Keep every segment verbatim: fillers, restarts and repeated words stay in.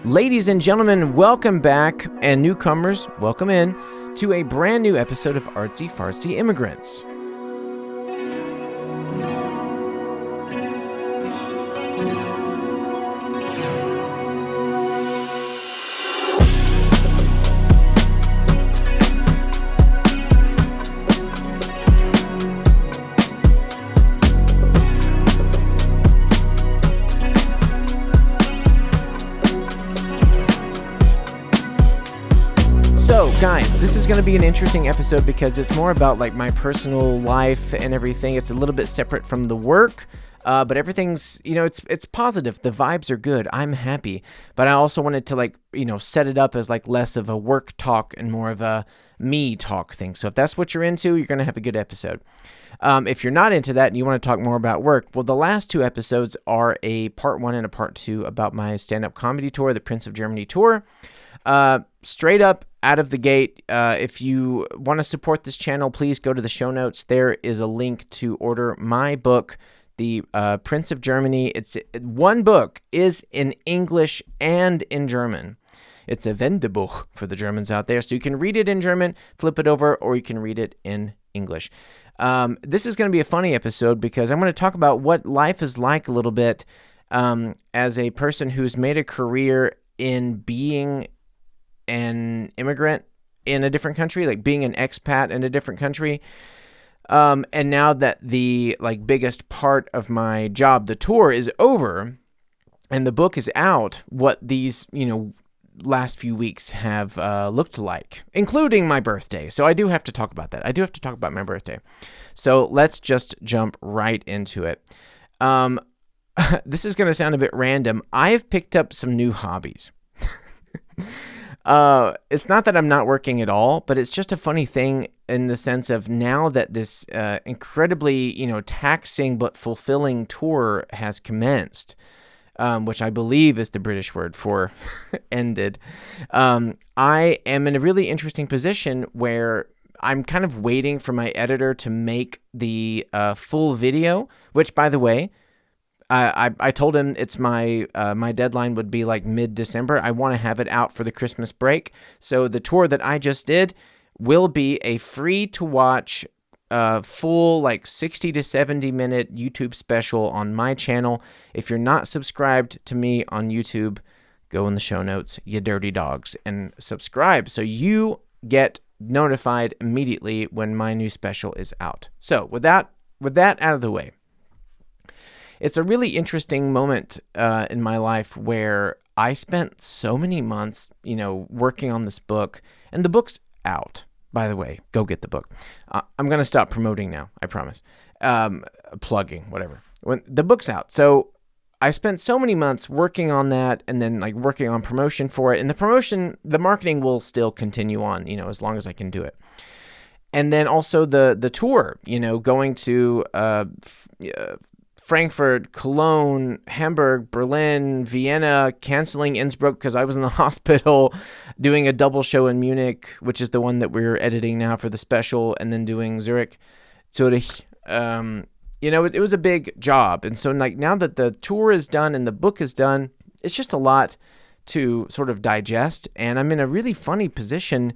Ladies and gentlemen, welcome back, and newcomers, welcome in to a brand new episode of Artsy Fartsy Immigrants. So, guys, this is going to be an interesting episode because it's more about like my personal life and everything. It's a little bit separate from the work, uh, but everything's, you know, it's it's positive. The vibes are good. I'm happy. But I also wanted to like, you know, set it up as like less of a work talk and more of a me talk thing. So if that's what you're into, you're going to have a good episode. Um, if you're not into that and you want to talk more about work, well, the last two episodes are a part one and a part two about my stand-up comedy tour, the Prince of Germany tour. Uh, straight up out of the gate, uh, if you want to support this channel, please go to the show notes. There is a link to order my book, The uh, Prince of Germany. It's one book is in English and in German. It's a Wendebuch for the Germans out there, so you can read it in German, flip it over, or you can read it in English. Um, this is going to be a funny episode because I'm going to talk about what life is like a little bit um, as a person who's made a career in being an immigrant in a different country, like being an expat in a different country. Um, and now that the like biggest part of my job, the tour, is over and the book is out, what these, you know, last few weeks have uh, looked like, including my birthday. So I do have to talk about that. I do have to talk about my birthday. So let's just jump right into it. Um, this is going to sound a bit random. I have picked up some new hobbies. Uh, it's not that I'm not working at all, but it's just a funny thing in the sense of now that this uh, incredibly, you know, taxing but fulfilling tour has commenced, um, which I believe is the British word for ended. Um, I am in a really interesting position where I'm kind of waiting for my editor to make the uh, full video, which, by the way, I, I told him it's my uh, my deadline would be like mid-December. I want to have it out for the Christmas break. So the tour that I just did will be a free-to-watch, uh, full like sixty to seventy minute YouTube special on my channel. If you're not subscribed to me on YouTube, go in the show notes, you dirty dogs, and subscribe so you get notified immediately when my new special is out. So with that, with that out of the way, it's a really interesting moment uh, in my life where I spent so many months, you know, working on this book, and the book's out, by the way. Go get the book. Uh, I'm going to stop promoting now, I promise. Um, plugging, whatever. When the book's out. So I spent so many months working on that and then like working on promotion for it. And the promotion, the marketing will still continue on, you know, as long as I can do it. And then also the the tour, you know, going to uh, f- uh Frankfurt, Cologne, Hamburg, Berlin, Vienna, canceling Innsbruck because I was in the hospital, doing a double show in Munich, which is the one that we're editing now for the special, and then doing Zurich, Zurich. Um, you know, it, it was a big job. And so like now that the tour is done and the book is done, it's just a lot to sort of digest. And I'm in a really funny position,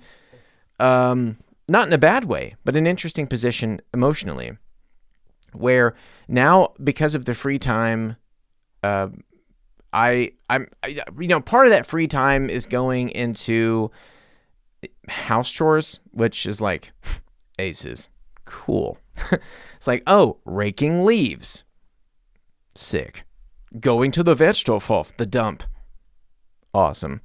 um, not in a bad way, but an interesting position emotionally, where now, because of the free time, uh, I, I'm, I, you know, part of that free time is going into house chores, which is like, aces, cool. It's like, oh, raking leaves, sick. Going to the Wertstoffhof, the dump, awesome.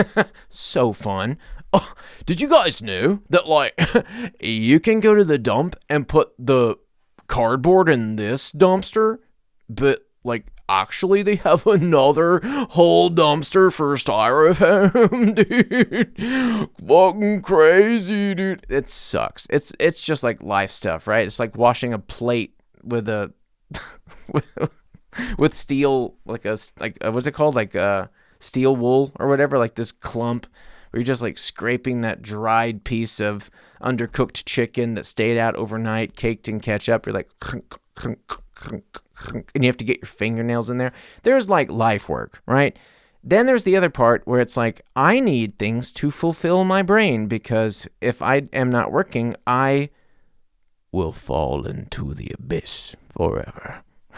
So fun. Oh, did you guys know that, like, you can go to the dump and put the cardboard in this dumpster, but like actually they have another whole dumpster for styrofoam, dude. Fucking crazy, dude. It sucks. It's it's just like life stuff, right? It's like washing a plate with a with, with steel, like a like uh, what's it called, like uh steel wool or whatever, like this clump. Where you're just like scraping that dried piece of undercooked chicken that stayed out overnight, caked in ketchup. You're like, and you have to get your fingernails in there. There's like life work, right? Then there's the other part where it's like, I need things to fulfill my brain, because if I am not working, I will fall into the abyss forever.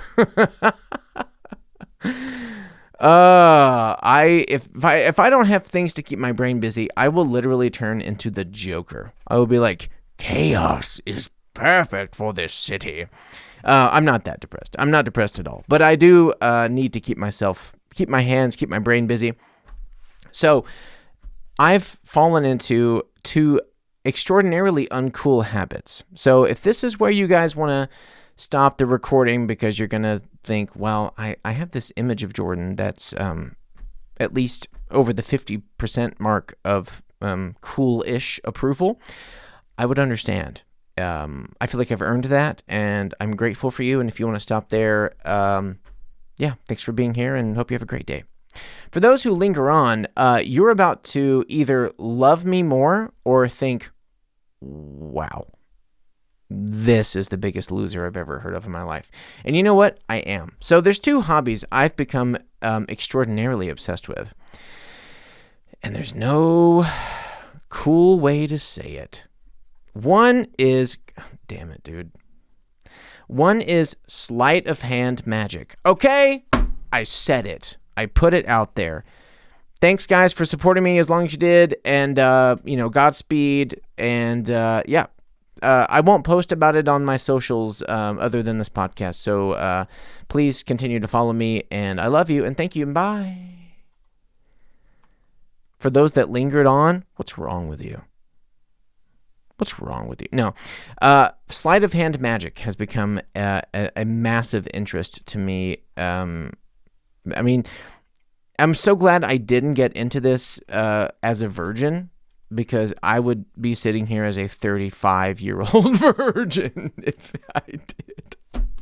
uh, I if, if I if I don't have things to keep my brain busy, I will literally turn into the Joker. I will be like, chaos is perfect for this city. Uh, I'm not that depressed. I'm not depressed at all. But I do uh, need to keep myself, keep my hands, keep my brain busy. So I've fallen into two extraordinarily uncool habits. So if this is where you guys want to stop the recording because you're going to think, well, I, I have this image of Jordan that's um, at least over the fifty percent mark of um, cool-ish approval, I would understand. Um, I feel like I've earned that, and I'm grateful for you. And if you want to stop there, um, yeah, thanks for being here, and hope you have a great day. For those who linger on, uh, you're about to either love me more or think, wow, this is the biggest loser I've ever heard of in my life. And you know what? I am. So there's two hobbies I've become um, extraordinarily obsessed with. And there's no cool way to say it. One is, damn it, dude. One is sleight of hand magic. Okay, I said it. I put it out there. Thanks, guys, for supporting me as long as you did. And, uh, you know, Godspeed. And, uh, yeah, uh, I won't post about it on my socials um, other than this podcast. So uh, please continue to follow me. And I love you. And thank you. And bye. For those that lingered on, what's wrong with you? What's wrong with you? No. Uh, sleight of hand magic has become a, a, a massive interest to me. Um, I mean, I'm so glad I didn't get into this uh, as a virgin, because I would be sitting here as a thirty-five-year-old virgin if I did.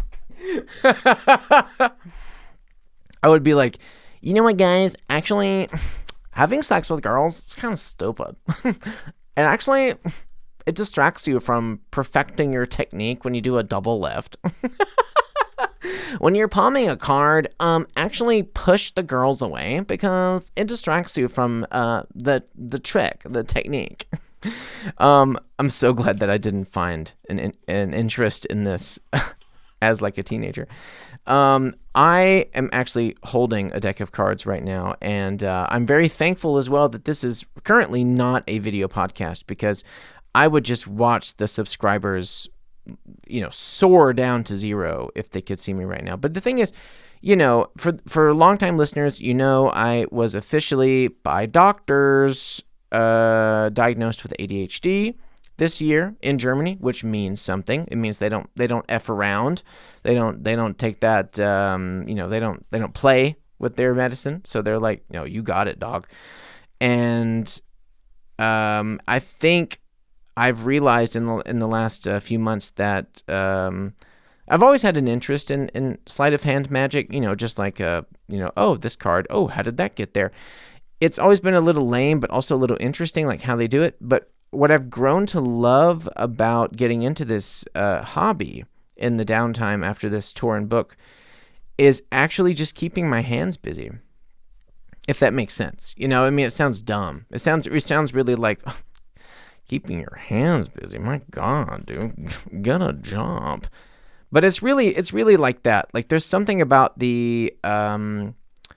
I would be like, you know what, guys? Actually, having sex with girls is kind of stupid. And actually, it distracts you from perfecting your technique when you do a double lift. When you're palming a card, um, actually push the girls away, because it distracts you from uh, the the trick, the technique. um, I'm so glad that I didn't find an an interest in this as like a teenager. Um, I am actually holding a deck of cards right now, and uh, I'm very thankful as well that this is currently not a video podcast, because I would just watch the subscribers, you know, soar down to zero if they could see me right now. But the thing is, you know, for for longtime listeners, you know, I was officially by doctors uh, diagnosed with A D H D this year in Germany, which means something. It means they don't they don't f around, they don't they don't take that, um, you know, they don't they don't play with their medicine. So they're like, no, you got it, dog. And um, I think I've realized in the in the last uh, few months that um, I've always had an interest in, in sleight of hand magic, you know, just like, uh, you know, oh, this card, oh, how did that get there? It's always been a little lame, but also a little interesting, like how they do it. But what I've grown to love about getting into this uh, hobby in the downtime after this tour and book is actually just keeping my hands busy, if that makes sense. You know, I mean, it sounds dumb. It sounds, it sounds really like... keeping your hands busy. My God, dude, get a job. But it's really, it's really like that. Like, there's something about the, um,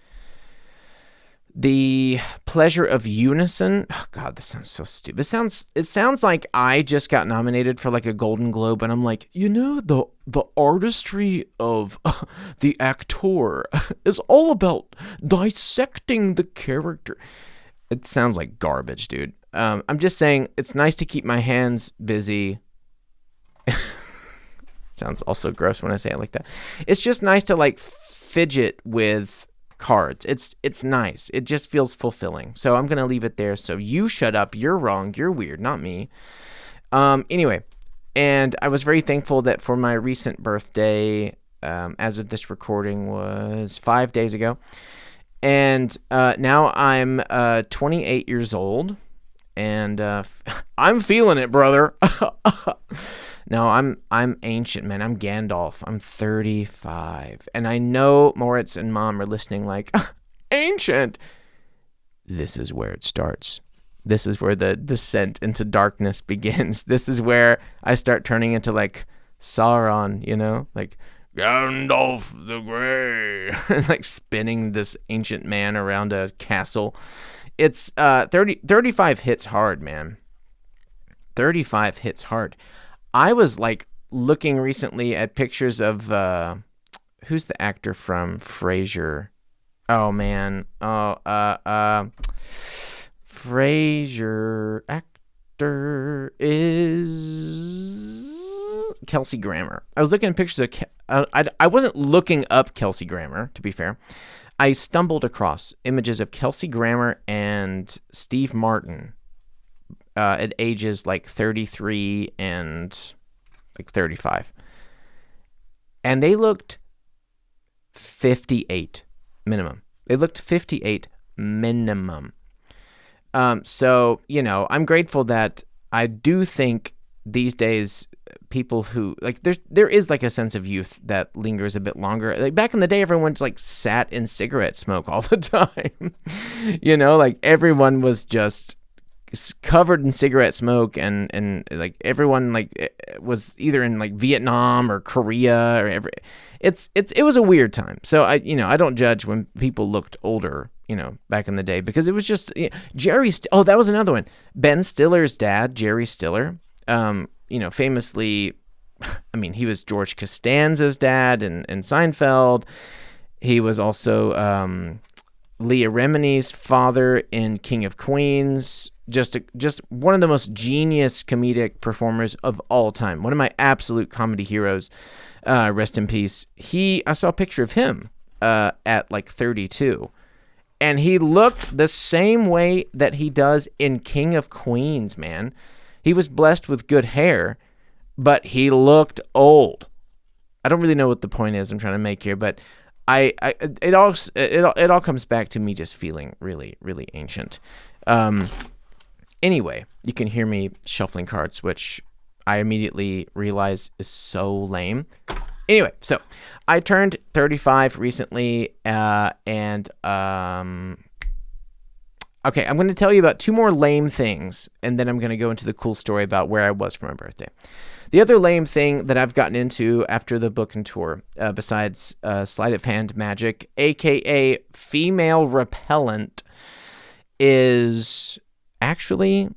the pleasure of unison. Oh, God, this sounds so stupid. It sounds, it sounds like I just got nominated for like a Golden Globe, and I'm like, you know, the the artistry of uh, the actor is all about dissecting the character. It sounds like garbage, dude. Um, I'm just saying it's nice to keep my hands busy. Sounds also gross when I say it like that. It's just nice to like fidget with cards. It's it's nice. It just feels fulfilling. So I'm going to leave it there. So you shut up. You're wrong. You're weird, not me. Um, anyway, and I was very thankful that for my recent birthday, um, as of this recording was five days ago. And uh, now I'm uh, twenty-eight years old. And uh, I'm feeling it, brother. No, I'm I'm ancient, man. I'm Gandalf. I'm thirty-five. And I know Moritz and Mom are listening like, ancient. this is where it starts. This is where the descent into darkness begins. This is where I start turning into like Sauron, you know, like Gandalf the Grey, like spinning this ancient man around a castle. It's uh thirty, thirty-five hits hard, man. thirty-five hits hard. I was like looking recently at pictures of uh who's the actor from Frasier? Oh man. Oh uh uh Frasier actor is Kelsey Grammer. I was looking at pictures of Ke- I, I I wasn't looking up Kelsey Grammer, to be fair. I stumbled across images of Kelsey Grammer and Steve Martin uh, at ages like thirty-three and like thirty-five. And they looked fifty-eight minimum. They looked fifty-eight minimum. Um, so, you know, I'm grateful that I do think these days people who like there's there is like a sense of youth that lingers a bit longer. Like back in the day, everyone just like sat in cigarette smoke all the time. You know, like everyone was just covered in cigarette smoke, and and like everyone like was either in like Vietnam or Korea or every. It's it's it was a weird time. So I you know I don't judge when people looked older, you know, back in the day, because it was just you know, Jerry. St- oh, that was another one. Ben Stiller's dad, Jerry Stiller. Um, you know, famously, I mean, he was George Costanza's dad in, in Seinfeld. He was also um, Leah Remini's father in King of Queens. Just a, just one of the most genius comedic performers of all time. One of my absolute comedy heroes. Uh, rest in peace. He, I saw a picture of him uh, at like thirty-two. And he looked the same way that he does in King of Queens, man. He was blessed with good hair, but he looked old. I don't really know what the point is I'm trying to make here, but I, I it all it all, it all comes back to me just feeling really, really ancient. Um, anyway, you can hear me shuffling cards, which I immediately realize is so lame. Anyway, so I turned thirty-five recently, uh, and um, okay, I'm going to tell you about two more lame things, and then I'm going to go into the cool story about where I was for my birthday. The other lame thing that I've gotten into after the book and tour, uh, besides uh, sleight of hand magic, aka female repellent, is actually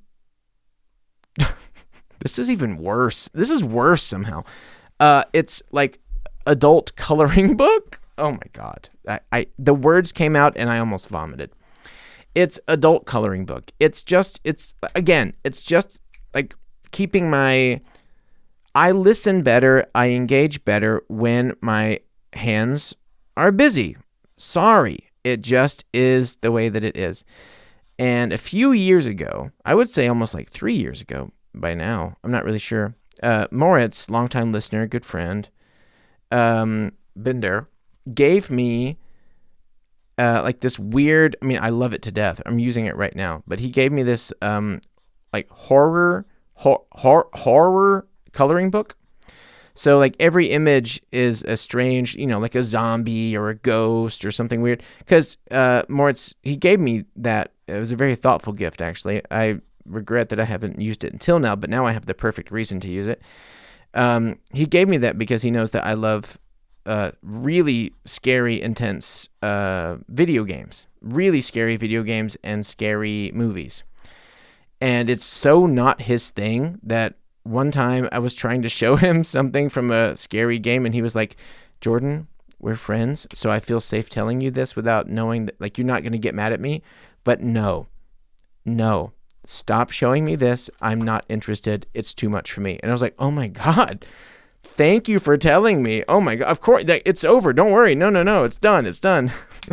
this is even worse. This is worse somehow. Uh, it's like adult coloring book. Oh my God. I, I the words came out and I almost vomited. It's adult coloring book. It's just, it's, again, it's just like keeping my, I listen better, I engage better when my hands are busy. Sorry. It just is the way that it is. And a few years ago, I would say almost like three years ago by now, I'm not really sure. Uh, Moritz, longtime listener, good friend, um, Binder, gave me uh, like this weird, I mean, I love it to death. I'm using it right now, but he gave me this um, like horror, hor- hor- horror coloring book. So like every image is a strange, you know, like a zombie or a ghost or something weird. Because uh, Moritz, he gave me that. It was a very thoughtful gift, actually. I regret that I haven't used it until now, but now I have the perfect reason to use it. Um, he gave me that because he knows that I love uh, really scary, intense uh, video games, really scary video games and scary movies. And it's so not his thing that one time I was trying to show him something from a scary game, and he was like, Jordan, we're friends, so I feel safe telling you this without knowing that, like, you're not going to get mad at me. But no, no. Stop showing me this. I'm not interested. It's too much for me. And I was like, oh my God, thank you for telling me. Oh my God, of course, it's over. Don't worry. No, no, no, it's done. It's done.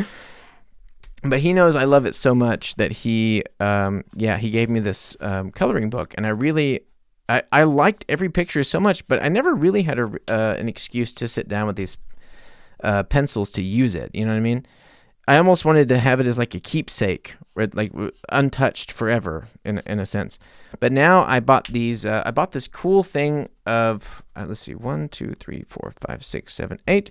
But he knows I love it so much that he, um, yeah, he gave me this um, coloring book. And I really, I, I liked every picture so much, but I never really had a, uh, an excuse to sit down with these uh, pencils to use it. You know what I mean? I almost wanted to have it as like a keepsake, right? Like untouched forever in in a sense. But now I bought these, uh, I bought this cool thing of, uh, let's see, one, two, three, four, five, six, seven, eight.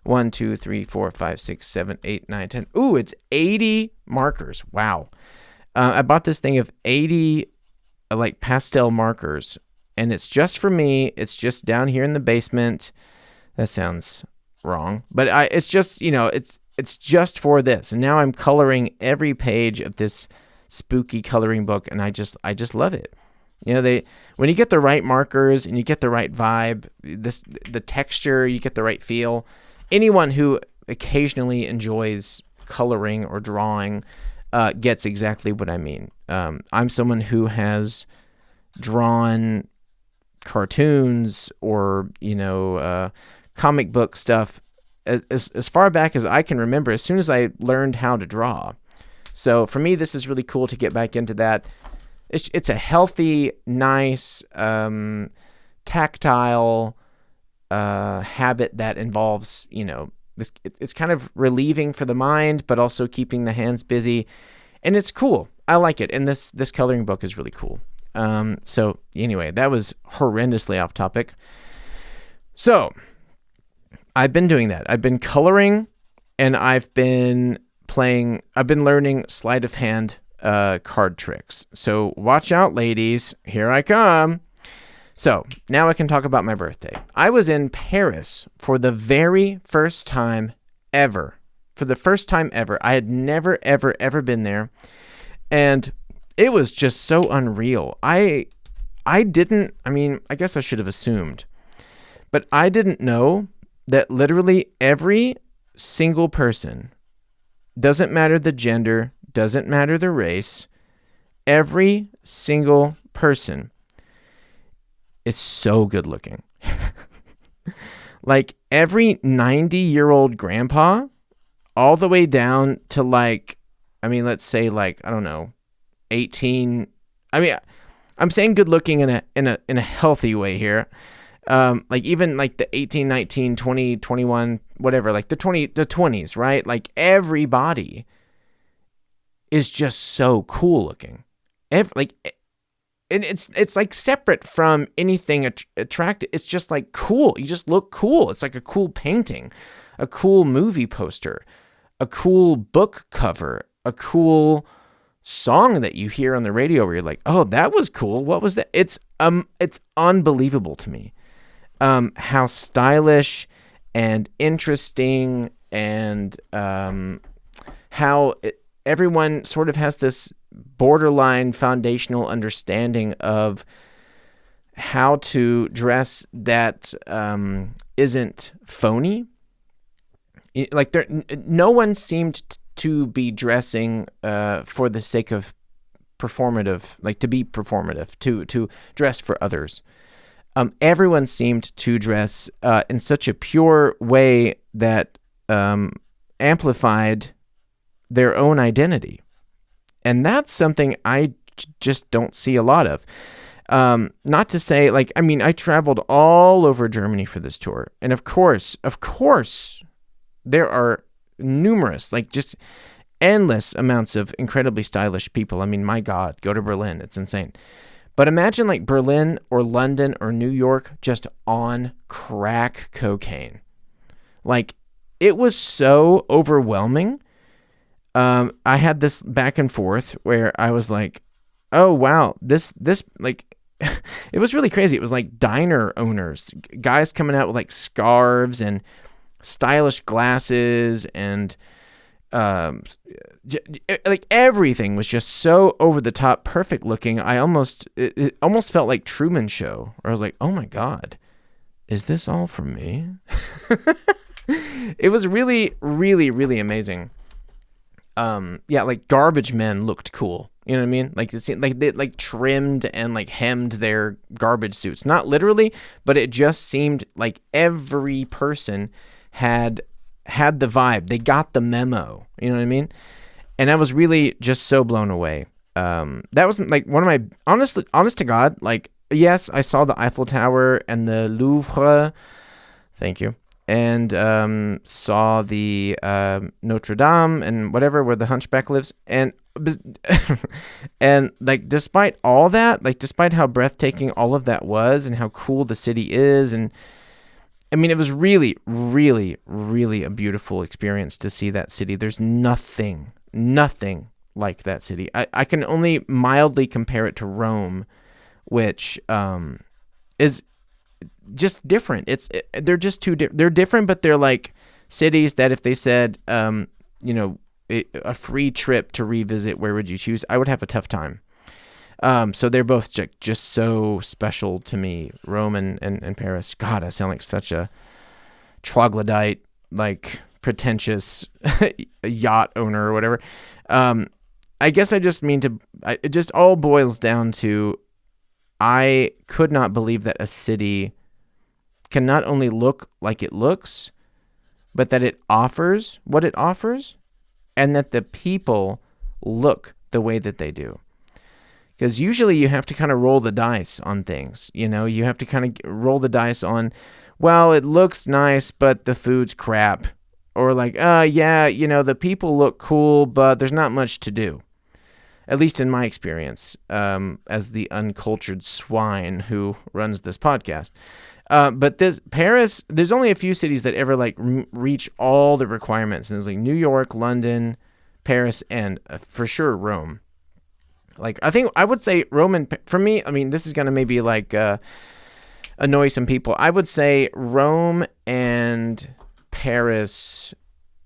One, two, three, four, five, six, seven, eight, nine, ten. Ooh, it's eighty markers. Wow. Uh, I bought this thing of eighty uh, like pastel markers, and it's just for me. It's just down here in the basement. That sounds wrong, but I, it's just, you know, it's, it's just for this. And now I'm coloring every page of this spooky coloring book, and I just, I just love it. You know, they, when you get the right markers and you get the right vibe, this, the texture, you get the right feel. Anyone who occasionally enjoys coloring or drawing uh, gets exactly what I mean. Um, I'm someone who has drawn cartoons or, you know, uh, comic book stuff as, as far back as I can remember, as soon as I learned how to draw. So for me, this is really cool to get back into that. It's, it's a healthy, nice, um, tactile uh, habit that involves, you know, this, it, it's kind of relieving for the mind, but also keeping the hands busy. And it's cool. I like it. And this, this coloring book is really cool. Um, so anyway, that was horrendously off topic. So I've been doing that. I've been coloring, and I've been playing, I've been learning sleight of hand uh, card tricks. So watch out, ladies. Here I come. So now I can talk about my birthday. I was in Paris for the very first time ever. For the first time ever. I had never, ever, ever been there. And it was just so unreal. I I didn't, I mean, I guess I should have assumed, but I didn't know that literally every single person, doesn't matter the gender, doesn't matter the race, every single person is so good looking. Like every ninety-year-old grandpa, all the way down to like, I mean, let's say like, I don't know, eighteen. I mean, I'm saying good looking in a in a in a healthy way here. Um, like even like the eighteen, nineteen, twenty, twenty-one, whatever, like the twenty, the twenties, right? Like everybody is just so cool looking. Every, like, and it's it's like separate from anything att- attractive. It's just like cool. You just look cool. It's like a cool painting, a cool movie poster, a cool book cover, a cool song that you hear on the radio where you're like, oh, that was cool. What was that? It's um, it's unbelievable to me, um, how stylish and interesting, and um, how it, everyone sort of has this borderline foundational understanding of how to dress that um, isn't phony. Like there, no one seemed t- to be dressing uh, for the sake of performative, like to be performative, to to dress for others. Um, everyone seemed to dress uh, in such a pure way that um, amplified their own identity. And that's something I j- just don't see a lot of. Um, not to say, like, I mean, I traveled all over Germany for this tour. And of course, of course, there are numerous, like just endless amounts of incredibly stylish people. I mean, my God, go to Berlin. It's insane. But imagine like Berlin or London or New York just on crack cocaine. Like, it was so overwhelming. Um, I had this back and forth where I was like, oh, wow, this, this, like, it was really crazy. It was like diner owners, guys coming out with like scarves and stylish glasses, and um, like everything was just so over the top, perfect looking. I almost, it, it almost felt like Truman Show, where I was like, oh my God, is this all for me? It was really, really, really amazing. Um, yeah, like Garbage Men looked cool. You know what I mean? Like, it seemed like they like trimmed and like hemmed their garbage suits. Not literally, but it just seemed like every person had had the vibe. They got the memo. You know what I mean? And I was really just so blown away. Um, that was like one of my honestly, honest to God, like, yes, I saw the Eiffel Tower and the Louvre. Thank you. And um, saw the uh, Notre Dame and whatever, where the Hunchback lives. And and like, despite all that, like, despite how breathtaking all of that was and how cool the city is, and I mean, it was really, really, really a beautiful experience to see that city. There's nothing, nothing like that city. I, I can only mildly compare it to Rome, which um, is just different. It's it, they're just two. Di- they're different, but they're like cities that if they said, um, you know, a, a free trip to revisit, where would you choose? I would have a tough time. Um, so they're both just, just so special to me, Rome and, and, and Paris. God, I sound like such a troglodyte, like pretentious yacht owner or whatever. Um, I guess I just mean to, I, it just all boils down to, I could not believe that a city can not only look like it looks, but that it offers what it offers, and that the people look the way that they do. Because usually you have to kind of roll the dice on things. You know, you have to kind of roll the dice on, well, it looks nice, but the food's crap. Or like, uh, yeah, you know, the people look cool, but there's not much to do. At least in my experience, um, as the uncultured swine who runs this podcast. Uh, but this Paris, there's only a few cities that ever like re- reach all the requirements. And it's like New York, London, Paris, and uh, for sure Rome. Like, I think I would say Rome and, for me, I mean, this is going to maybe like uh, annoy some people. I would say Rome and Paris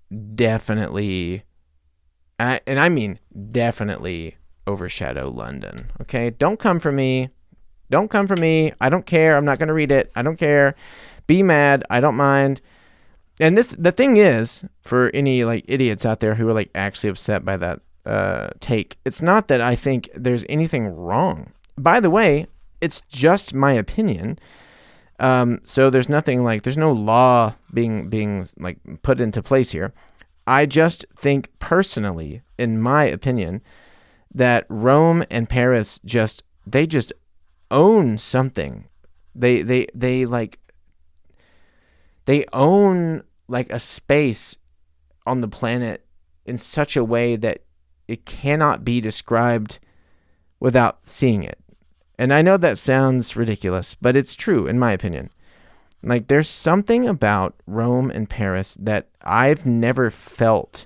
definitely, uh, and I mean definitely overshadow London. Okay, don't come for me. Don't come for me. I don't care. I'm not going to read it. I don't care. Be mad. I don't mind. And this, the thing is, for any like idiots out there who are like actually upset by that uh, take, it's not that I think there's anything wrong. By the way, it's just my opinion. Um, so there's nothing like, there's no law being, being like put into place here. I just think personally, in my opinion, that Rome and Paris just, they just own something. They, they, they like, they own like a space on the planet in such a way that it cannot be described without seeing it. And I know that sounds ridiculous, but it's true in my opinion. Like, there's something about Rome and Paris that I've never felt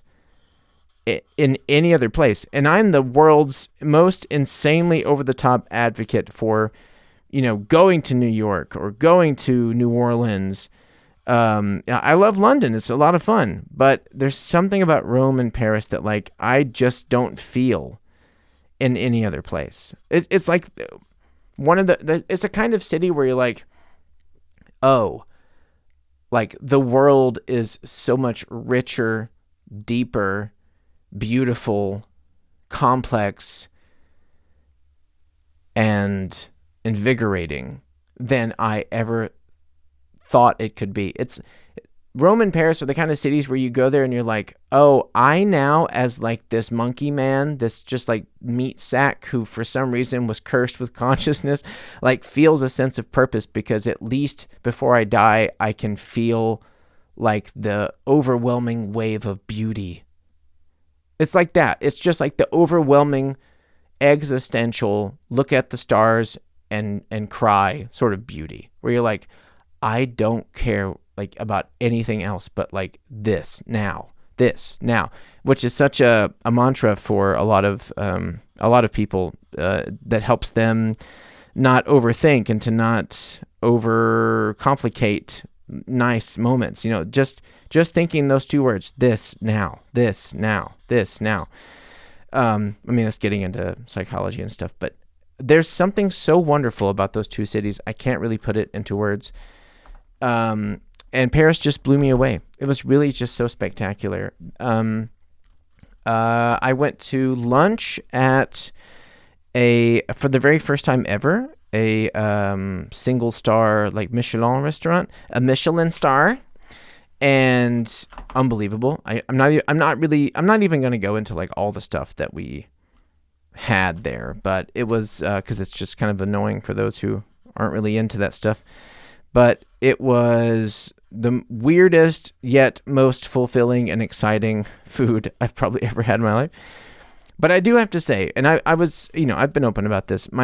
in any other place. And I'm the world's most insanely over-the-top advocate for, you know, going to New York or going to New Orleans. Um, I love London. It's a lot of fun. But there's something about Rome and Paris that, like, I just don't feel in any other place. It's, it's like one of the, the, it's a kind of city where you're like, oh, like the world is so much richer, deeper, beautiful, complex, and invigorating than I ever thought it could be. It's Rome and Paris are the kind of cities where you go there and you're like, oh, I now, as like this monkey man, this just like meat sack who for some reason was cursed with consciousness, like feels a sense of purpose, because at least before I die, I can feel like the overwhelming wave of beauty. It's like that. It's just like the overwhelming existential look at the stars and and cry sort of beauty, where you're like, I don't care like about anything else but like this now, this now, which is such a, a mantra for a lot of um, a lot of people uh, that helps them not overthink and to not overcomplicate nice moments. You know, just just thinking those two words: this now, this now, this now. Um, I mean, that's getting into psychology and stuff, but there's something so wonderful about those two cities. I can't really put it into words. Um, and Paris just blew me away. It was really just so spectacular. Um, uh, I went to lunch at a, for the very first time ever, a um, single star, like Michelin restaurant, a Michelin star, and unbelievable. I, I'm not, I'm not really, I'm not even going to go into like all the stuff that we had there, but it was, uh, cause it's just kind of annoying for those who aren't really into that stuff. But it was the weirdest yet most fulfilling and exciting food I've probably ever had in my life. But I do have to say, and I, I was, you know, I've been open about this. My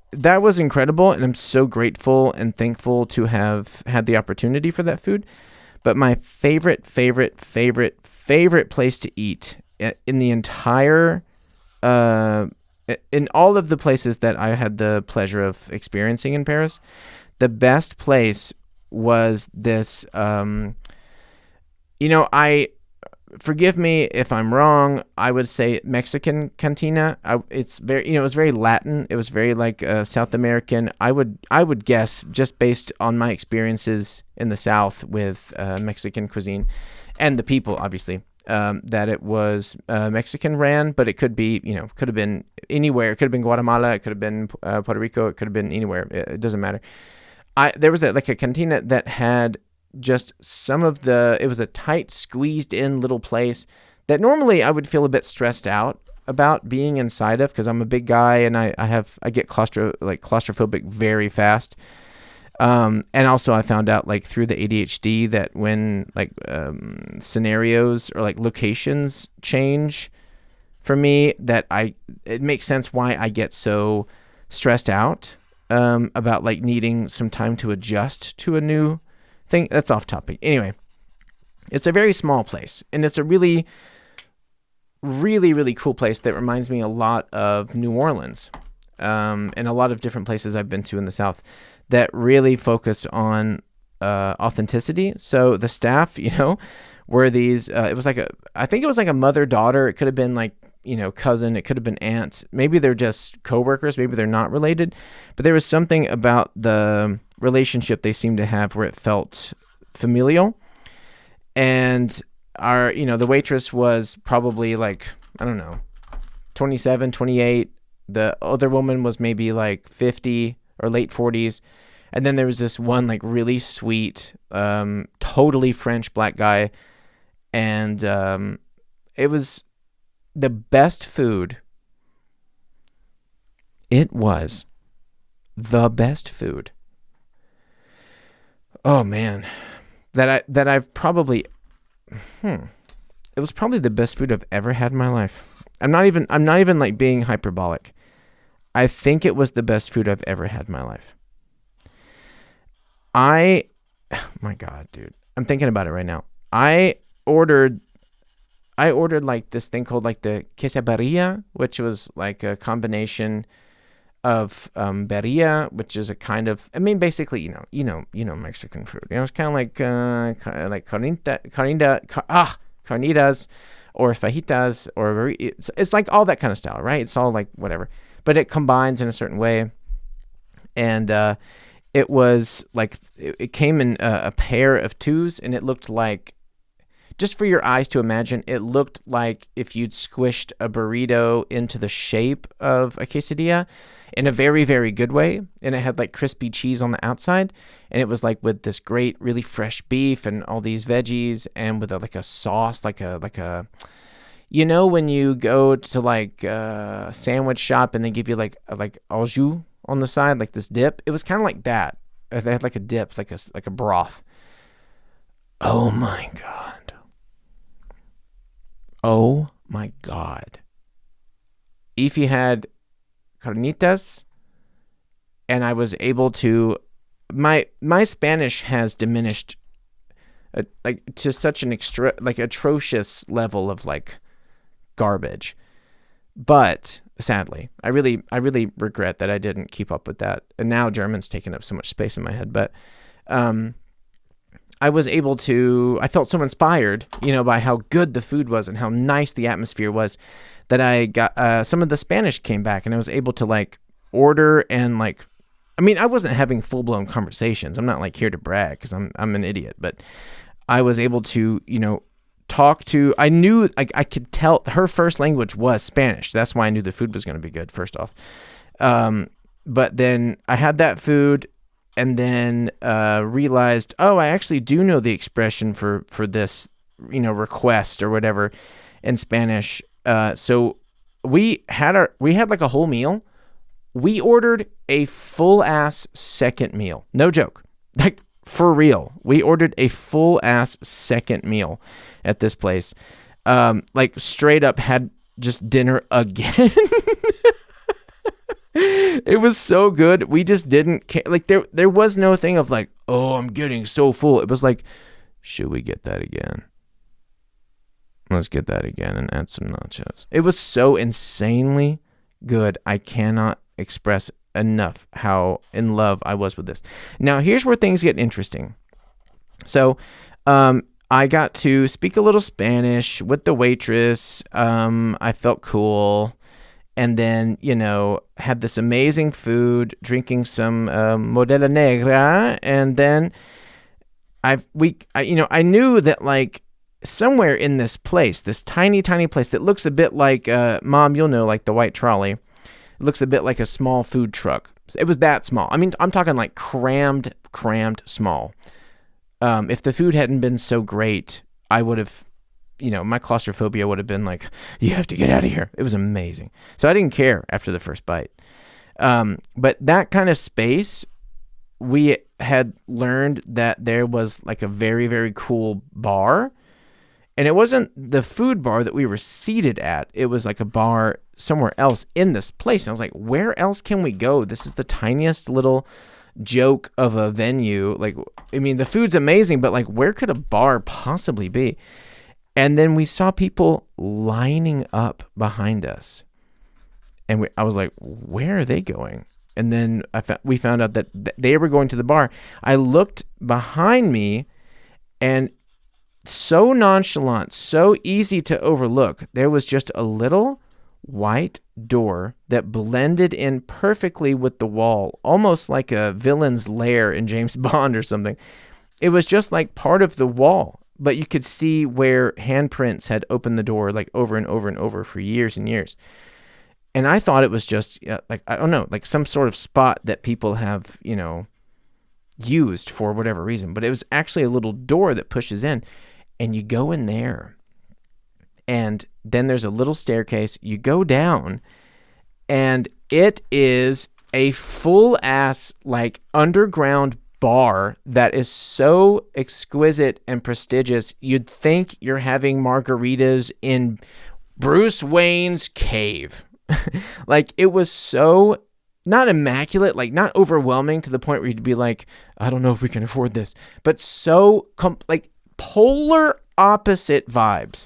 that was incredible, and I'm so grateful and thankful to have had the opportunity for that food. But my favorite, favorite, favorite, favorite place to eat in the entire, uh, in all of the places that I had the pleasure of experiencing in Paris, the best place was this, um, you know, I, forgive me if I'm wrong, I would say Mexican cantina. I, it's very, you know, it was very Latin. It was very like uh, South American. I would, I would guess, just based on my experiences in the South with uh, Mexican cuisine and the people, obviously, um, that it was uh, Mexican ran, but it could be, you know, could have been anywhere. It could have been Guatemala. It could have been uh, Puerto Rico. It could have been anywhere. It, it doesn't matter. I there was a, like a cantina that had just some of the, it was a tight, squeezed in little place that normally I would feel a bit stressed out about being inside of, because I'm a big guy and I, I have, I get claustro, like claustrophobic very fast. Um, and also I found out like through the A D H D that when like, um, scenarios or like locations change for me, that I, it makes sense why I get so stressed out, um, about like needing some time to adjust to a new thing. That's off topic. Anyway, it's a very small place, and it's a really, really, really cool place that reminds me a lot of New Orleans, um, and a lot of different places I've been to in the South that really focus on uh, authenticity. So the staff, you know, were these, uh, it was like a, I think it was like a mother-daughter. It could have been like, you know, cousin. It could have been aunt. Maybe they're just coworkers. Maybe they're not related. But there was something about the relationship they seemed to have where it felt familial. And our, you know, the waitress was probably like, I don't know, twenty-seven, twenty-eight. The other woman was maybe like fifty or late forties. And then there was this one like really sweet, um, totally French black guy. And um, it was the best food. It was the best food. Oh man, that I that I've probably, hmm, it was probably the best food I've ever had in my life. I'm not even I'm not even like being hyperbolic. I think it was the best food I've ever had in my life. I, oh my God, dude, I'm thinking about it right now. I ordered, I ordered like this thing called like the quesadilla, which was like a combination of um, birria, which is a kind of, I mean, basically, you know, you know, you know, Mexican food. You know, it's kind of like uh, kind of like carnita, carnita, car, ah, carnitas, or fajitas, or it's it's like all that kind of style, right? It's all like whatever, but it combines in a certain way, and uh, it was like it, it came in a, a pair of twos, and it looked like, just for your eyes to imagine, it looked like if you'd squished a burrito into the shape of a quesadilla in a very, very good way. And it had like crispy cheese on the outside. And it was like with this great, really fresh beef and all these veggies, and with a, like a sauce, like a, like a, you know, when you go to like a sandwich shop and they give you like, a, like au jus on the side, like this dip. It was kind of like that. They had like a dip, like a, like a broth. Oh my God. Oh my God. If you had carnitas, and I was able to, my my Spanish has diminished uh, like to such an extra like atrocious level of like garbage. But sadly, I really I really regret that I didn't keep up with that. And now German's taking up so much space in my head, but um I was able to, I felt so inspired, you know, by how good the food was and how nice the atmosphere was, that I got, uh, some of the Spanish came back, and I was able to like order and like, I mean, I wasn't having full blown conversations. I'm not like here to brag because I'm, I'm an idiot, but I was able to, you know, talk to, I knew, I, I could tell her first language was Spanish. That's why I knew the food was going to be good, first off. Um, but then I had that food, and then uh, realized, oh, I actually do know the expression for, for this, you know, request or whatever in Spanish. Uh, so we had our we had like a whole meal. We ordered a full ass second meal. No joke. Like for real. We ordered a full ass second meal at this place. Um, like straight up had just dinner again. It was so good. We just didn't ca- like there there was no thing of like, oh, I'm getting so full. It was like, should we get that again? Let's get that again and add some nachos. It was so insanely good. I cannot express enough how in love I was with this. Now, here's where things get interesting. So, um, I got to speak a little Spanish with the waitress. Um, I felt cool. And then, you know, had this amazing food, drinking some um, Modelo Negra. And then I've, we, I, you know, I knew that like somewhere in this place, this tiny, tiny place that looks a bit like, uh, Mom, you'll know, like the white trolley. It looks a bit like a small food truck. It was that small. I mean, I'm talking like crammed, crammed small. Um, if the food hadn't been so great, I would have, you know, my claustrophobia would have been like, you have to get out of here. It was amazing. So I didn't care after the first bite. Um, but that kind of space, we had learned that there was like a very, very cool bar. And it wasn't the food bar that we were seated at. It was like a bar somewhere else in this place. And I was like, where else can we go? This is the tiniest little joke of a venue. Like, I mean, the food's amazing, but like, where could a bar possibly be? And then we saw people lining up behind us. And we, I was like, where are they going? And then I fa- we found out that th- they were going to the bar. I looked behind me, and so nonchalant, so easy to overlook, there was just a little white door that blended in perfectly with the wall, almost like a villain's lair in James Bond or something. It was just like part of the wall, but you could see where handprints had opened the door like over and over and over for years and years. And I thought it was just uh, like, I don't know, like some sort of spot that people have, you know, used for whatever reason, but it was actually a little door that pushes in, and you go in there, and then there's a little staircase. You go down, and it is a full ass like underground bar that is so exquisite and prestigious. You'd think you're having margaritas in Bruce Wayne's cave. Like, it was so not immaculate, like not overwhelming to the point where you'd be like, I don't know if we can afford this, but so com- like polar opposite vibes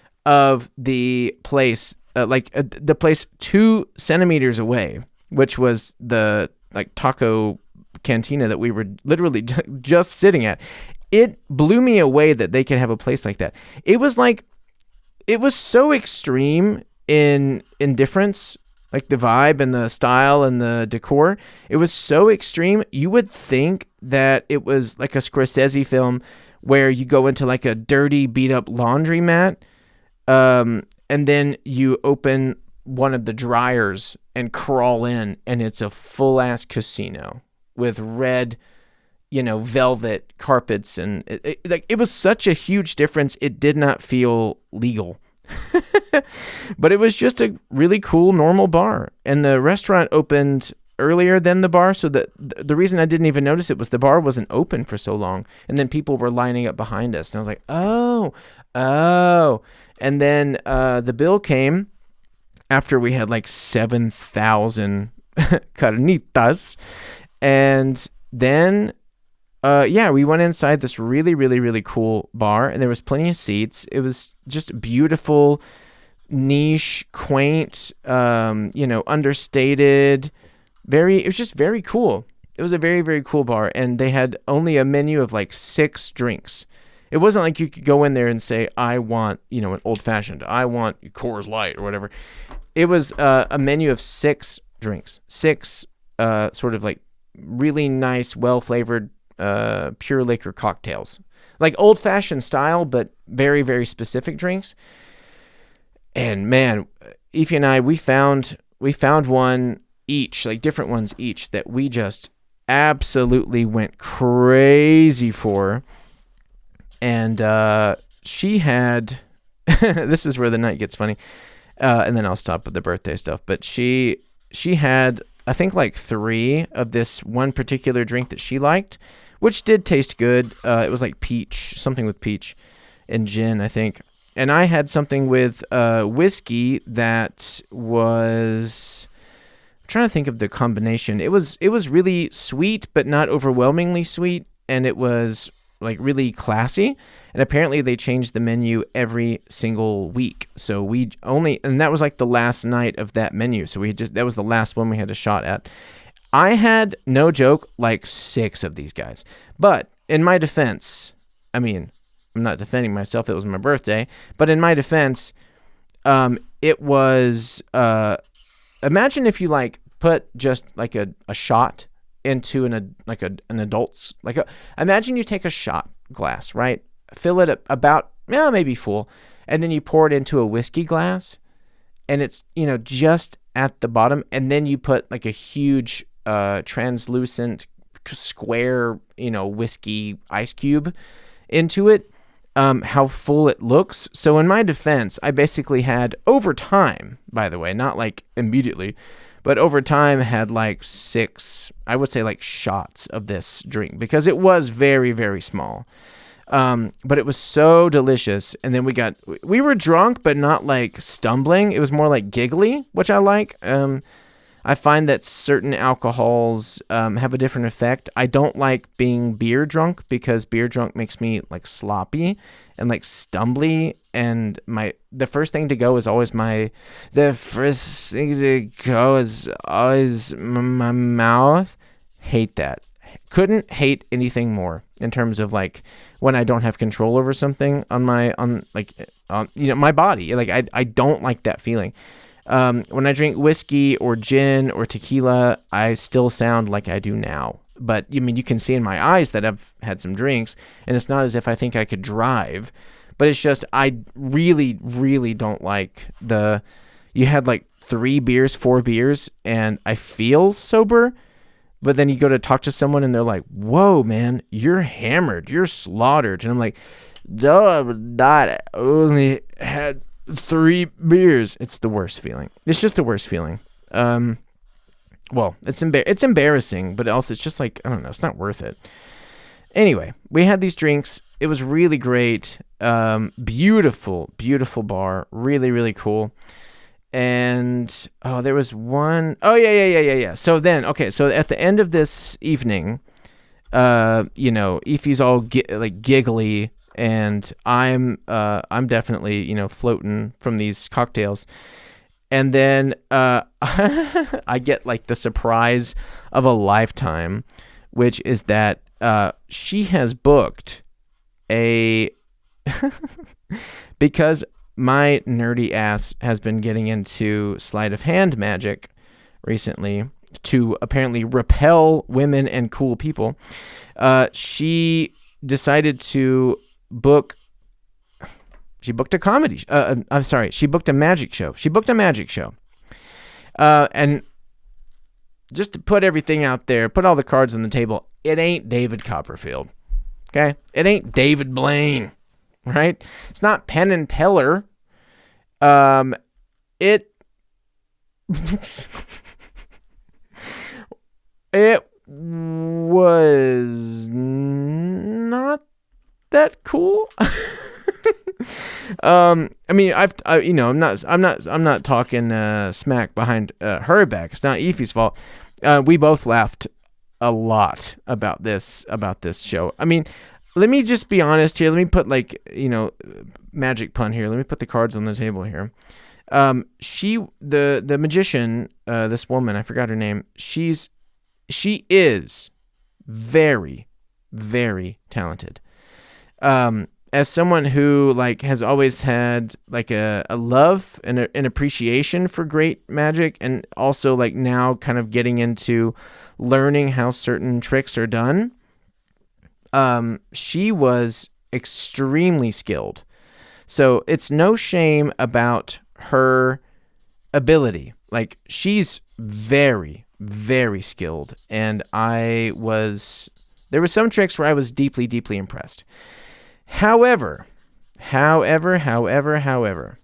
of the place, uh, like uh, the place two centimeters away, which was the like taco cantina that we were literally just sitting at. It blew me away that they could have a place like that. It was like, it was so extreme in in difference, like the vibe and the style and the decor. It was so extreme. You would think that it was like a Scorsese film where you go into like a dirty, beat up laundromat, um, and then you open one of the dryers and crawl in, and it's a full ass casino with red, you know, velvet carpets, and it, it, like it was such a huge difference. It did not feel legal. But it was just a really cool, normal bar. And the restaurant opened earlier than the bar. So the, the reason I didn't even notice it was the bar wasn't open for so long. And then people were lining up behind us. And I was like, oh, oh. And then uh, the bill came after we had like seven thousand carnitas. And then Uh, yeah, we went inside this really, really, really cool bar, and there was plenty of seats. It was just beautiful, niche, quaint, um, you know, understated, very, it was just very cool. It was a very, very cool bar, and they had only a menu of like six drinks. It wasn't like you could go in there and say, I want, you know, an old fashioned, I want Coors Light or whatever. It was uh, a menu of six drinks, six uh, sort of like really nice, well-flavored Uh, pure liquor cocktails, like old fashioned style, but very, very specific drinks. And man, Ify and I, we found, we found one each, like different ones each, that we just absolutely went crazy for. And, uh, she had, this is where the night gets funny. Uh, and then I'll stop with the birthday stuff, but she, she had, I think like three of this one particular drink that she liked, which did taste good. Uh, it was like peach, something with peach and gin, I think. And I had something with uh, whiskey that was trying to think of the combination. It was it was really sweet, but not overwhelmingly sweet, and it was like really classy. And apparently they changed the menu every single week. So we only, and that was like the last night of that menu. So we just, that was the last one we had a shot at. I had, no joke, like six of these guys. But in my defense, I mean, I'm not defending myself. It was my birthday. But in my defense, um, it was, uh, imagine if you like put just like a, a shot into an, like a, an adult's, like a, imagine you take a shot glass, right? Fill it about, yeah, maybe full, and then you pour it into a whiskey glass, and it's, you know, just at the bottom, and then you put like a huge uh, translucent square, you know, whiskey ice cube into it, um, how full it looks. So in my defense, I basically had, over time, by the way, not like immediately, but over time had like six, I would say like shots of this drink, because it was very, very small. Um, but it was so delicious. And then we got, we were drunk, but not like stumbling. It was more like giggly, which I like. Um, I find that certain alcohols, um, have a different effect. I don't like being beer drunk, because beer drunk makes me like sloppy and like stumbly. And my, the first thing to go is always my, the first thing to go is always m- my mouth. Hate that. Couldn't hate anything more in terms of like when I don't have control over something on my, on like, on, you know, my body. Like I, I don't like that feeling. Um, when I drink whiskey or gin or tequila, I still sound like I do now. But I mean, you can see in my eyes that I've had some drinks, and it's not as if I think I could drive, but it's just, I really, really don't like the, you had like three beers, four beers, and I feel sober. But then you go to talk to someone and they're like, whoa, man, you're hammered. You're slaughtered. And I'm like, no, I'm not. I only had three beers. It's the worst feeling. It's just the worst feeling. Um, well, it's embar- it's embarrassing, but also it's just like, I don't know, it's not worth it. Anyway, we had these drinks. It was really great. Um, beautiful, beautiful bar. Really, really cool. And oh, there was one. Oh yeah, yeah, yeah, yeah, yeah. So then, okay, so at the end of this evening, uh, you know, Ify's all gi- like giggly, and I'm, uh, I'm definitely, you know, floating from these cocktails. And then, uh, I get like the surprise of a lifetime, which is that, uh, she has booked a, because my nerdy ass has been getting into sleight of hand magic recently to apparently repel women and cool people. Uh, she decided to book, she booked a comedy, uh, I'm sorry, she booked a magic show. She booked a magic show. Uh, and just to put everything out there, put all the cards on the table, it ain't David Copperfield. Okay? It ain't David Blaine. Right? It's not Penn and Teller. Um, it, it was not that cool. um, I mean, I've, I, you know, I'm not, I'm not, I'm not talking, uh, smack behind, uh, her back. It's not Ify's fault. Uh, we both laughed a lot about this, about this show. I mean, let me just be honest here. Let me put like, you know, magic pun here. Let me put the cards on the table here. Um, she, the, the magician, uh, this woman, I forgot her name. She's, she is very, very talented. Um, as someone who like has always had like a, a love and a, an appreciation for great magic, and also like now kind of getting into learning how certain tricks are done. Um, she was extremely skilled. So it's no shame about her ability. Like, she's very, very skilled. And I was, there were some tricks where I was deeply, deeply impressed. However, however, however, however,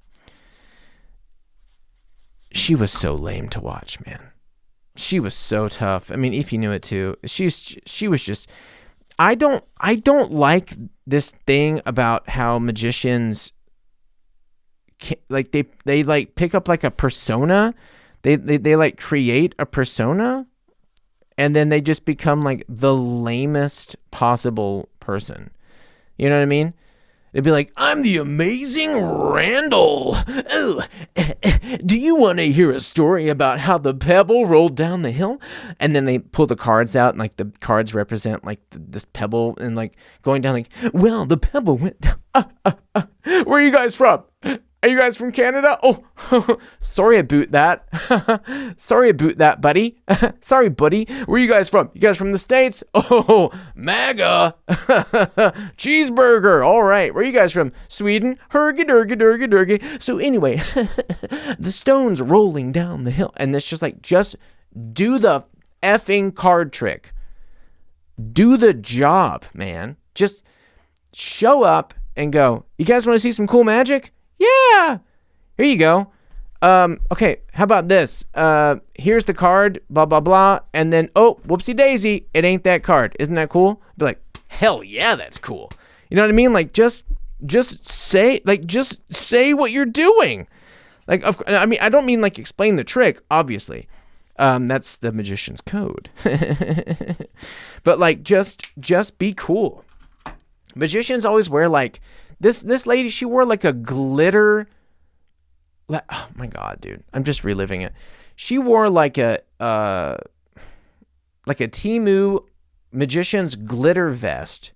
she was so lame to watch, man. She was so tough. I mean, if you knew it too, she's, she was just, I don't, I don't like this thing about how magicians, like they, they like pick up like a persona They, they, they like create a persona and then they just become like the lamest possible person. You know what I mean? They'd be like, I'm the amazing Randall. Oh, do you want to hear a story about how the pebble rolled down the hill? And then they pull the cards out, and like the cards represent like th- this pebble, and like going down, like, well, the pebble went down. Ah, ah, ah. Where are you guys from? Are you guys from Canada? Oh, sorry about that. Sorry about that, buddy. Sorry, buddy. Where are you guys from? You guys from the States? Oh, MAGA. Cheeseburger. All right. Where are you guys from? Sweden? Hergy, durgy, durgy, durgy. So anyway, the stones rolling down the hill. And it's just like, just do the effing card trick. Do the job, man. Just show up and go, you guys want to see some cool magic? Yeah, here you go. Um, okay, how about this? Uh, here's the card, blah, blah, blah. And then, oh, whoopsie daisy, it ain't that card. Isn't that cool? Be like, hell yeah, that's cool. You know what I mean? Like, just, just say, like, just say what you're doing. Like, of, I mean, I don't mean like explain the trick, obviously. Um, that's the magician's code. But like, just, just be cool. Magicians always wear like, This this lady, she wore like a glitter, like, oh my God, dude. I'm just reliving it. She wore like a, uh, like a Temu magician's glitter vest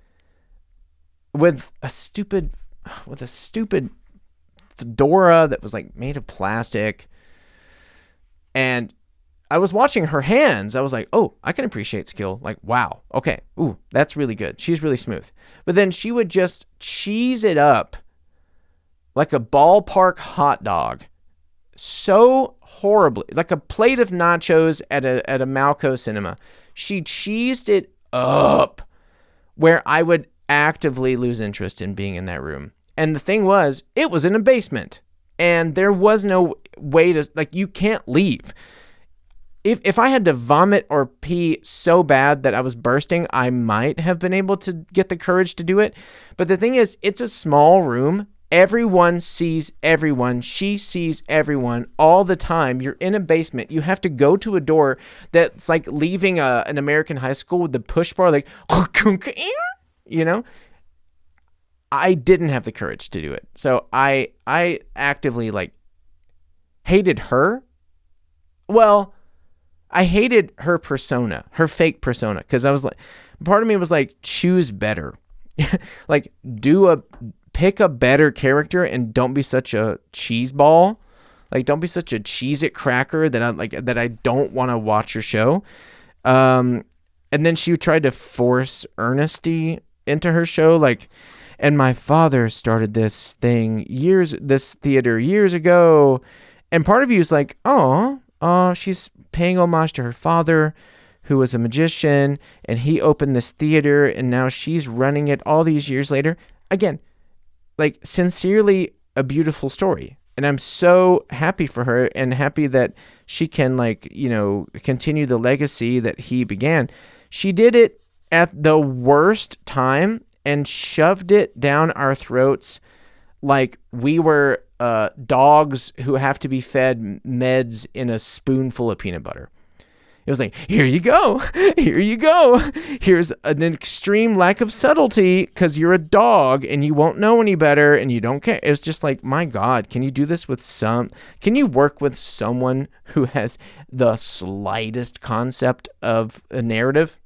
with a stupid, with a stupid fedora that was like made of plastic. And I was watching her hands. I was like, oh, I can appreciate skill. Like, wow. Okay. Ooh, that's really good. She's really smooth. But then she would just cheese it up like a ballpark hot dog. So horribly. Like a plate of nachos at a at a Malco cinema. She cheesed it up where I would actively lose interest in being in that room. And the thing was, it was in a basement. And there was no way to, like, you can't leave. If if I had to vomit or pee so bad that I was bursting, I might have been able to get the courage to do it. But the thing is, it's a small room. Everyone sees everyone. She sees everyone all the time. You're in a basement. You have to go to a door that's like leaving a, an American high school with the push bar, like, you know? I didn't have the courage to do it. So I I actively, like, hated her. Well, I hated her persona, her fake persona, because I was like, part of me was like, choose better. Like, do a, pick a better character and don't be such a cheese ball. Like, don't be such a Cheez-It cracker that I like, that I don't want to watch your show. Um, and then she tried to force earnesty into her show, like, and my father started this thing years, this theater years ago. And part of you is like, oh, oh, she's paying homage to her father, who was a magician, and he opened this theater, and now she's running it all these years later. Again, like, sincerely a beautiful story. And I'm so happy for her and happy that she can, like, you know, continue the legacy that he began. She did it at the worst time and shoved it down our throats like we were uh, dogs who have to be fed meds in a spoonful of peanut butter. It was like, here you go. Here you go. Here's an extreme lack of subtlety because you're a dog and you won't know any better and you don't care. It's just like, my God, can you do this with some, can you work with someone who has the slightest concept of a narrative?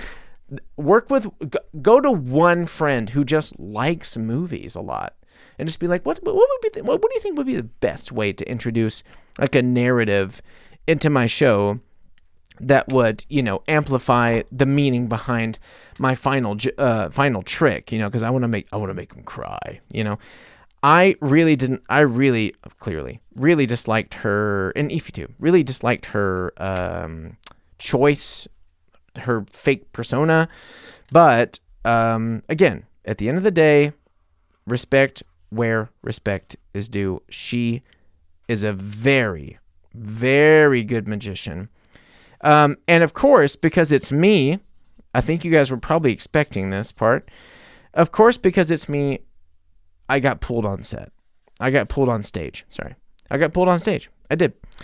Work with, go to one friend who just likes movies a lot and just be like, what, what would be, the, what, what do you think would be the best way to introduce like a narrative into my show that would, you know, amplify the meaning behind my final, uh, final trick, you know, because I want to make, I want to make them cry, you know. I really didn't, I really, clearly, really disliked her, and Ify too, really disliked her um, choice, her fake persona. But, um, again, at the end of the day, respect where respect is due. She is a very, very good magician. Um, and of course, because it's me, I think you guys were probably expecting this part. Of course, because it's me, I got pulled on set. I got pulled on stage. Sorry. I got pulled on stage. I did.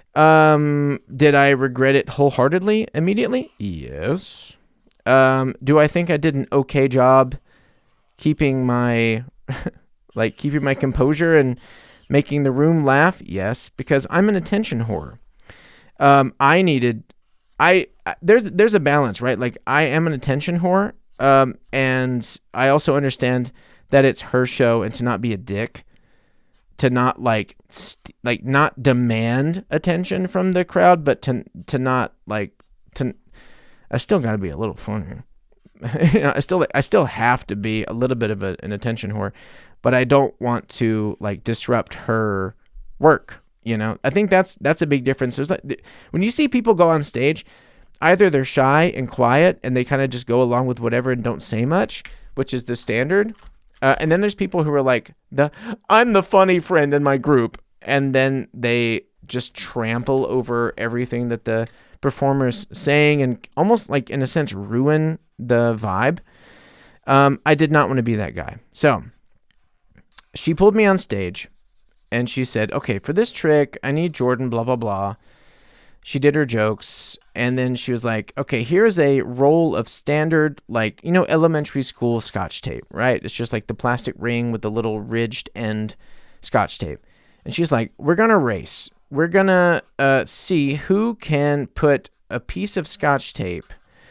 Um, did I regret it wholeheartedly immediately? Yes. Um, do I think I did an okay job keeping my like keeping my composure and making the room laugh? Yes, because I'm an attention whore. Um, I needed I there's there's a balance, right? Like I am an attention whore, um, and I also understand that it's her show and to not be a dick, to not like st- like not demand attention from the crowd, but to to not like to I still got to be a little funny. you know, I still I still have to be a little bit of a, an attention whore, but I don't want to like disrupt her work. You know, I think that's that's a big difference. There's like when you see people go on stage, either they're shy and quiet and they kind of just go along with whatever and don't say much, which is the standard. Uh, and then there's people who are like the I'm the funny friend in my group, and then they just trample over everything that the performer's saying and almost like in a sense ruin the vibe. Um, I did not want to be that guy. So she pulled me on stage and she said, okay, for this trick, I need Jordan, blah, blah, blah. She did her jokes. And then she was like, okay, here's a roll of standard, like, you know, elementary school Scotch tape, right? It's just like the plastic ring with the little ridged end Scotch tape. And she's like, we're going to race. We're going to uh, see who can put a piece of Scotch tape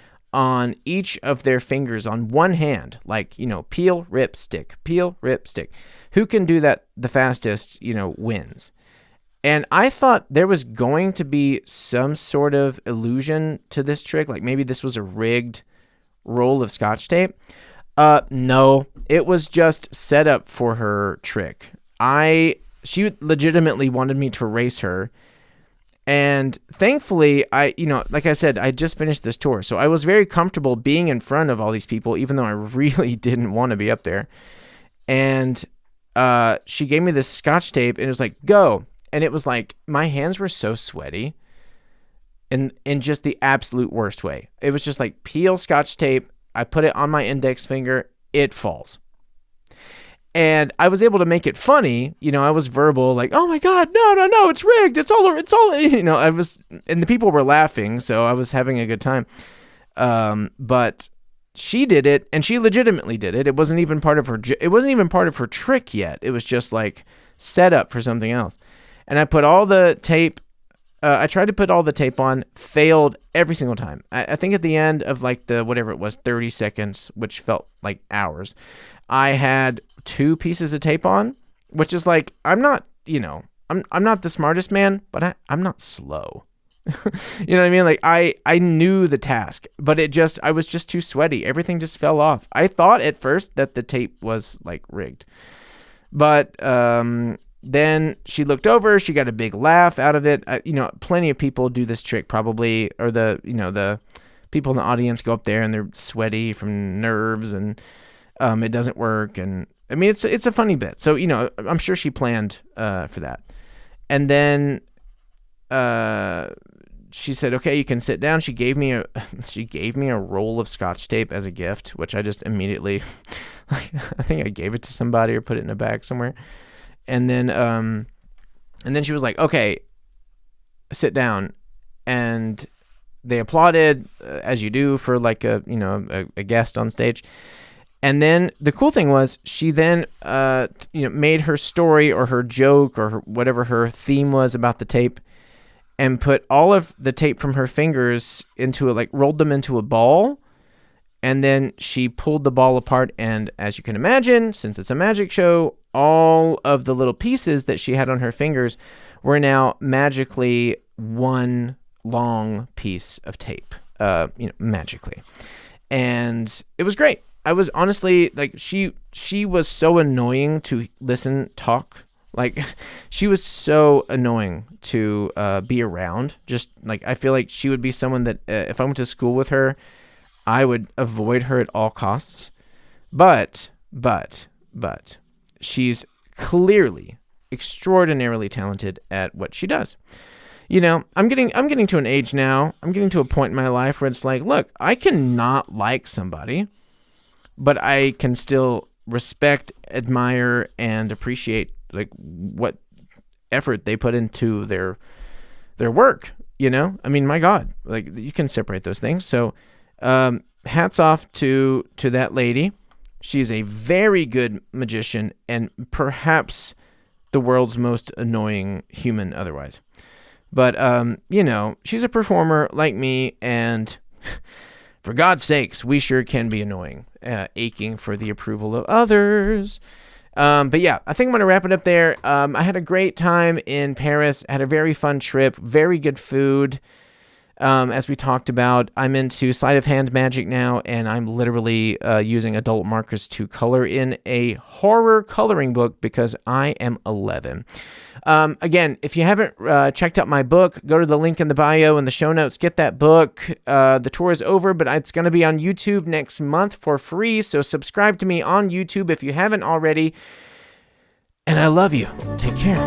on each of their fingers on one hand, like, you know, peel, rip, stick, peel, rip, stick. Who can do that the fastest, you know, wins. And I thought there was going to be some sort of illusion to this trick, like maybe this was a rigged roll of Scotch tape. Uh, no, it was just set up for her trick. I, she legitimately wanted me to race her. And thankfully, I, you know, like I said, I just finished this tour. So I was very comfortable being in front of all these people, even though I really didn't want to be up there. And uh, she gave me this Scotch tape and it was like, go. And it was like, my hands were so sweaty in, in just the absolute worst way. It was just like peel Scotch tape. I put it on my index finger. It falls. And I was able to make it funny. You know, I was verbal, like, oh my God, no, no, no, it's rigged. It's all, it's all, you know, I was, and the people were laughing. So I was having a good time. Um, but she did it and she legitimately did it. It wasn't even part of her, it wasn't even part of her trick yet. It was just like set up for something else. And I put all the tape, uh, I tried to put all the tape on, failed every single time. I, I think at the end of like the, whatever it was, thirty seconds, which felt like hours, I had two pieces of tape on, which is like, I'm not, you know, I'm I'm not the smartest man, but I, I'm not slow. You know what I mean? Like I, I knew the task, but it just, I was just too sweaty. Everything just fell off. I thought at first that the tape was like rigged, but, um, then she looked over, she got a big laugh out of it. Uh, you know, plenty of people do this trick probably, or the, you know, the people in the audience go up there and they're sweaty from nerves and um, it doesn't work. And I mean, it's, it's a funny bit. So, you know, I'm sure she planned uh, for that. And then uh, she said, okay, you can sit down. She gave me a, she gave me a roll of Scotch tape as a gift, which I just immediately, like, I think I gave it to somebody or put it in a bag somewhere. And then, um, and then she was like, okay, sit down. And they applauded, uh, as you do for like a, you know, a, a guest on stage. And then the cool thing was she then, uh, you know, made her story or her joke or her, whatever her theme was about the tape and put all of the tape from her fingers into a, like rolled them into a ball. And then she pulled the ball apart. And as you can imagine, since it's a magic show, all of the little pieces that she had on her fingers were now magically one long piece of tape, uh, you know, magically. And it was great. I was honestly like, she, she was so annoying to listen, talk. Like she was so annoying to uh, be around. Just like, I feel like she would be someone that uh, if I went to school with her, I would avoid her at all costs. But, but, but she's clearly extraordinarily talented at what she does. You know, I'm getting, I'm getting to an age now, I'm getting to a point in my life where it's like, look, I can not like somebody, but I can still respect, admire, and appreciate like what effort they put into their, their work, you know? I mean, my God, like you can separate those things. So um, hats off to to that lady. She's a very good magician and perhaps the world's most annoying human otherwise. But, um, you know, she's a performer like me, and for God's sakes, we sure can be annoying, uh, aching for the approval of others. Um, but yeah, I think I'm going to wrap it up there. Um, I had a great time in Paris, had a very fun trip, very good food. Um, as we talked about, I'm into sleight of hand magic now, and I'm literally uh, using adult markers to color in a horror coloring book because I am eleven. Um, again, if you haven't uh, checked out my book, go to the link in the bio in the show notes. Get that book. Uh, the tour is over, but it's going to be on YouTube next month for free, so subscribe to me on YouTube if you haven't already. And I love you. Take care.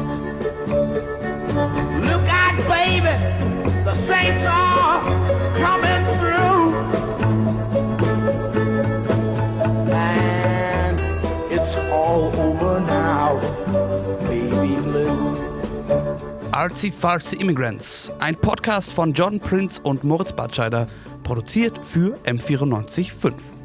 Look out, baby. The saints are coming through, and it's all over now, baby blue. Artsy Fartsy Immigrants, ein Podcast von John Prince und Moritz Batscheider, produziert für M vierundneunzig Komma fünf.